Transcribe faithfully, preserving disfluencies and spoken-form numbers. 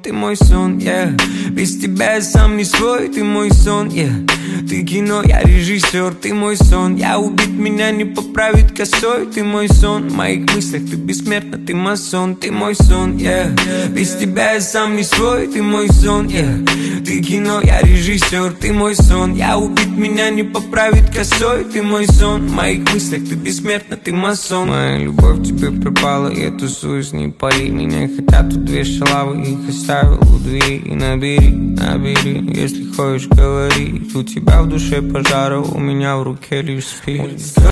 Ты мой сон, yeah. Без тебя я сам не свой, ты мой сон, yeah. Ты кино, я режиссер, ты мой сон. Я убит, меня не поправит косой, ты мой сон. В моих мыслях ты бессмертна, ты масон, ты мой сон, yeah. Без тебя я сам не свой, ты мой сон, yeah. Ты кино, я режиссер, ты мой сон. Я убит, меня не поправит косой, ты мой сон. В моих мыслях ты бессмертна, ты масон. Моя любовь тебе пропала, я тусуюсь, не пали. Меня хотят тут две шалавы, их оставил у двери. Набери, набери, если хочешь, говори. У тебя в душе пожара, у меня в руке лишь спирт.